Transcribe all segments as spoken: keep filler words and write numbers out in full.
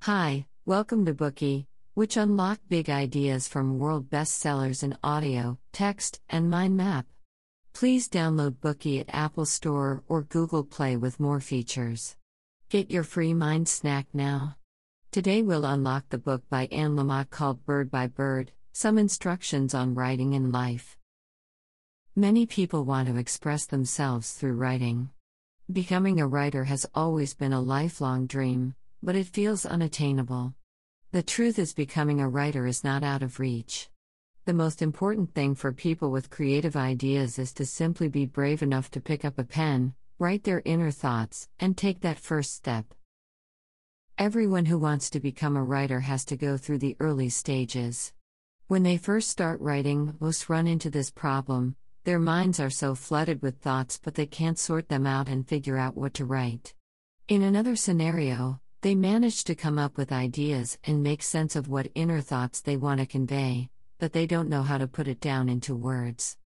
Hi, welcome to Bookey, which unlock big ideas from world bestsellers in audio, text, and mind map. Please download Bookey at Apple Store or Google Play with more features. Get your free mind snack now. Today we'll unlock the book by Anne Lamott called Bird by Bird, Some Instructions on Writing in Life. Many people want to express themselves through writing. Becoming a writer has always been a lifelong dream, but it feels unattainable. The truth is, becoming a writer is not out of reach. The most important thing for people with creative ideas is to simply be brave enough to pick up a pen, write their inner thoughts, and take that first step. Everyone who wants to become a writer has to go through the early stages. When they first start writing, most run into this problem. Their minds are so flooded with thoughts, but they can't sort them out and figure out what to write. In another scenario, they manage to come up with ideas and make sense of what inner thoughts they want to convey, but they don't know how to put it down into words.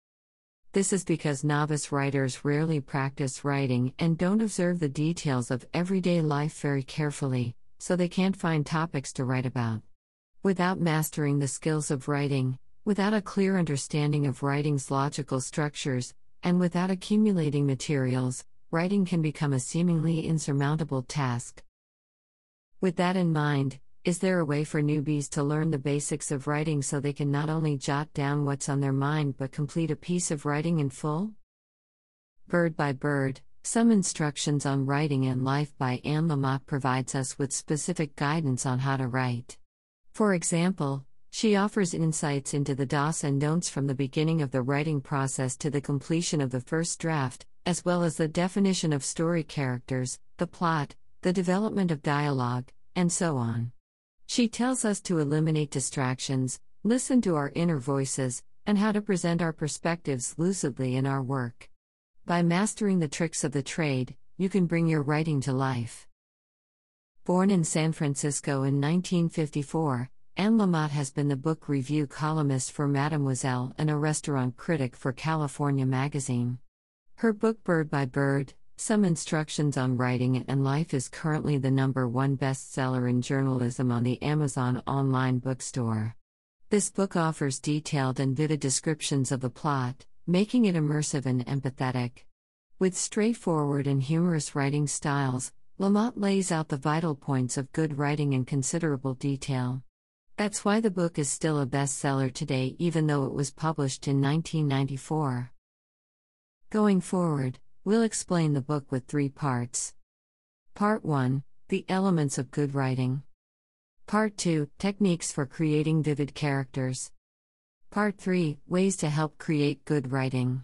This is because novice writers rarely practice writing and don't observe the details of everyday life very carefully, so they can't find topics to write about. Without mastering the skills of writing, without a clear understanding of writing's logical structures, and without accumulating materials, writing can become a seemingly insurmountable task. With that in mind, is there a way for newbies to learn the basics of writing so they can not only jot down what's on their mind but complete a piece of writing in full? Bird by Bird, Some Instructions on Writing in Life by Anne Lamott provides us with specific guidance on how to write. For example, she offers insights into the do's and don'ts from the beginning of the writing process to the completion of the first draft, as well as the definition of story characters, the plot, the development of dialogue, and so on. She tells us to eliminate distractions, listen to our inner voices, and how to present our perspectives lucidly in our work. By mastering the tricks of the trade, you can bring your writing to life. Born in San Francisco in nineteen fifty-four, Anne Lamott has been the book review columnist for Mademoiselle and a restaurant critic for California Magazine. Her book Bird by Bird, Some Instructions on Writing and Life is currently the number one bestseller in journalism on the Amazon online bookstore. This book offers detailed and vivid descriptions of the plot, making it immersive and empathetic. With straightforward and humorous writing styles, Lamott lays out the vital points of good writing in considerable detail. That's why the book is still a bestseller today, even though it was published in nineteen ninety-four. Going forward, we'll explain the book with three parts. Part one, The Elements of Good Writing. Part two, Techniques for Creating Vivid Characters. Part three, Ways to Help Create Good Writing.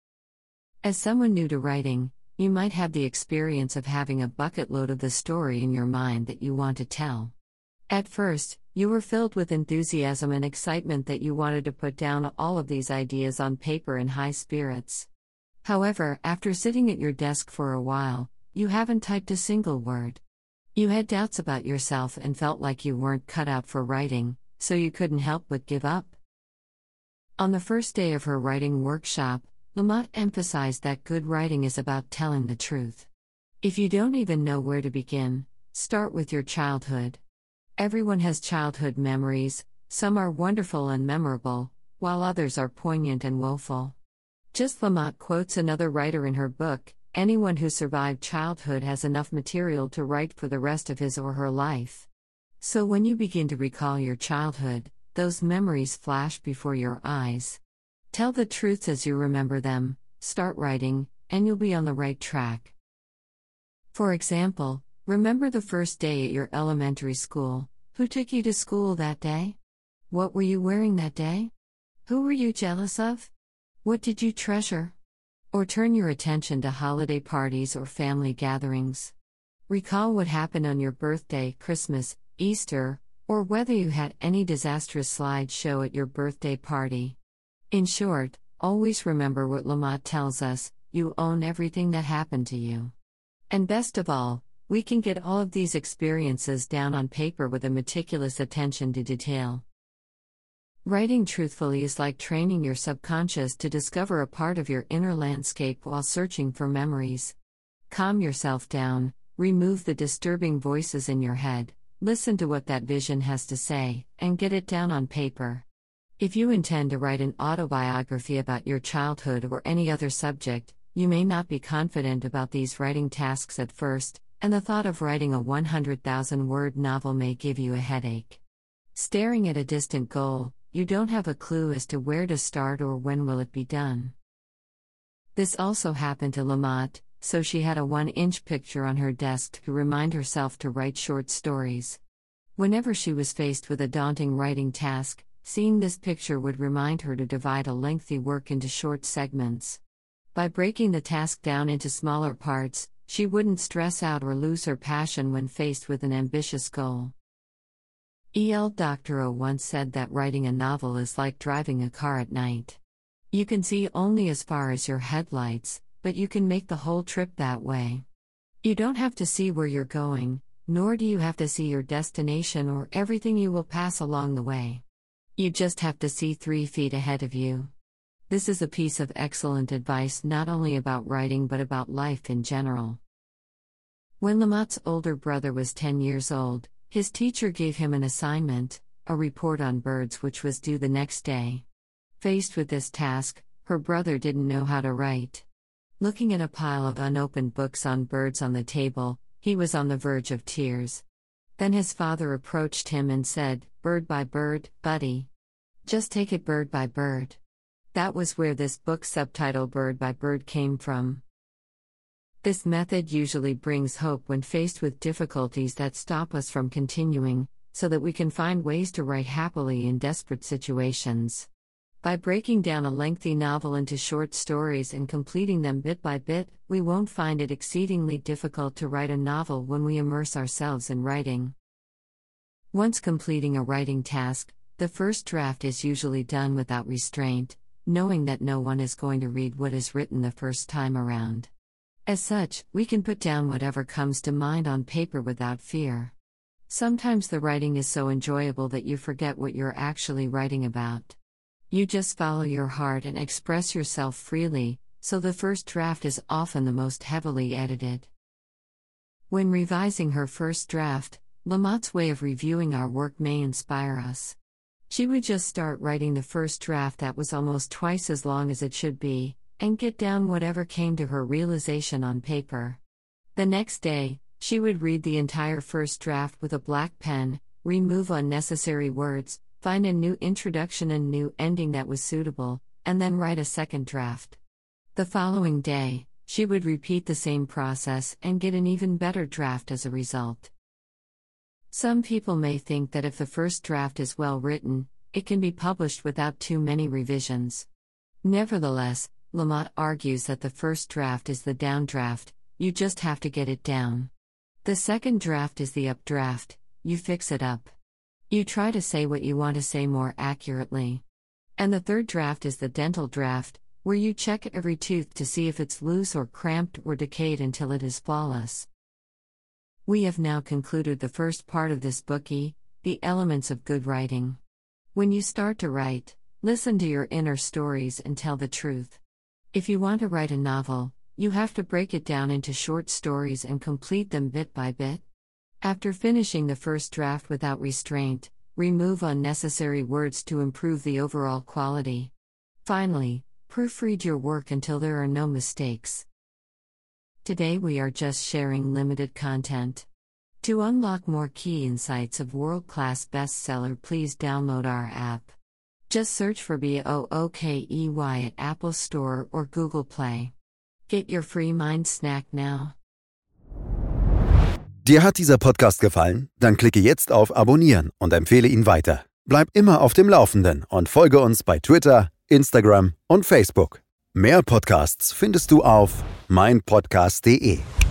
As someone new to writing, you might have the experience of having a bucket load of the story in your mind that you want to tell. At first, you were filled with enthusiasm and excitement that you wanted to put down all of these ideas on paper in high spirits. However, after sitting at your desk for a while, you haven't typed a single word. You had doubts about yourself and felt like you weren't cut out for writing, so you couldn't help but give up. On the first day of her writing workshop, Lamott emphasized that good writing is about telling the truth. If you don't even know where to begin, start with your childhood. Everyone has childhood memories, some are wonderful and memorable, while others are poignant and woeful. Just Lamott quotes another writer in her book, anyone who survived childhood has enough material to write for the rest of his or her life. So when you begin to recall your childhood, those memories flash before your eyes. Tell the truths as you remember them, start writing, and you'll be on the right track. For example, remember the first day at your elementary school. Who took you to school that day? What were you wearing that day? Who were you jealous of? What did you treasure? Or turn your attention to holiday parties or family gatherings. Recall what happened on your birthday, Christmas, Easter, or whether you had any disastrous slideshow at your birthday party. In short, always remember what Lamott tells us: you own everything that happened to you. And best of all, we can get all of these experiences down on paper with a meticulous attention to detail. Writing truthfully is like training your subconscious to discover a part of your inner landscape while searching for memories. Calm yourself down, remove the disturbing voices in your head, listen to what that vision has to say, and get it down on paper. If you intend to write an autobiography about your childhood or any other subject, you may not be confident about these writing tasks at first, and the thought of writing a one hundred thousand word novel may give you a headache. Staring at a distant goal, you don't have a clue as to where to start or when will it be done. This also happened to Lamont, so she had a one-inch picture on her desk to remind herself to write short stories. Whenever she was faced with a daunting writing task, seeing this picture would remind her to divide a lengthy work into short segments. By breaking the task down into smaller parts, she wouldn't stress out or lose her passion when faced with an ambitious goal. E L Doctorow once said that writing a novel is like driving a car at night. You can see only as far as your headlights, but you can make the whole trip that way. You don't have to see where you're going, nor do you have to see your destination or everything you will pass along the way. You just have to see three feet ahead of you. This is a piece of excellent advice not only about writing but about life in general. When Lamont's older brother was ten years old, his teacher gave him an assignment, a report on birds which was due the next day. Faced with this task, her brother didn't know how to write. Looking at a pile of unopened books on birds on the table, he was on the verge of tears. Then his father approached him and said, "Bird by bird, buddy. Just take it bird by bird." That was where this book's subtitle Bird by Bird came from. This method usually brings hope when faced with difficulties that stop us from continuing, so that we can find ways to write happily in desperate situations. By breaking down a lengthy novel into short stories and completing them bit by bit, we won't find it exceedingly difficult to write a novel when we immerse ourselves in writing. Once completing a writing task, the first draft is usually done without restraint, knowing that no one is going to read what is written the first time around. As such, we can put down whatever comes to mind on paper without fear. Sometimes the writing is so enjoyable that you forget what you're actually writing about. You just follow your heart and express yourself freely, so the first draft is often the most heavily edited. When revising her first draft, Lamont's way of reviewing our work may inspire us. She would just start writing the first draft that was almost twice as long as it should be, and get down whatever came to her realization on paper. The next day, she would read the entire first draft with a black pen, remove unnecessary words, find a new introduction and new ending that was suitable, and then write a second draft. The following day, she would repeat the same process and get an even better draft as a result. Some people may think that if the first draft is well written, it can be published without too many revisions. Nevertheless, Lamont argues that the first draft is the downdraft, you just have to get it down. The second draft is the updraft, you fix it up. You try to say what you want to say more accurately. And the third draft is the dental draft, where you check every tooth to see if it's loose or cramped or decayed until it is flawless. We have now concluded the first part of this bookie, The Elements of Good Writing. When you start to write, listen to your inner stories and tell the truth. If you want to write a novel, you have to break it down into short stories and complete them bit by bit. After finishing the first draft without restraint, remove unnecessary words to improve the overall quality. Finally, proofread your work until there are no mistakes. Today we are just sharing limited content. To unlock more key insights of world-class bestseller, please download our app. Just search for Bookey at Apple Store or Google Play. Get your free mind snack now. Dir hat dieser Podcast gefallen? Dann klicke jetzt auf Abonnieren und empfehle ihn weiter. Bleib immer auf dem Laufenden und folge uns bei Twitter, Instagram und Facebook. Mehr Podcasts findest du auf meinpodcast punkt de.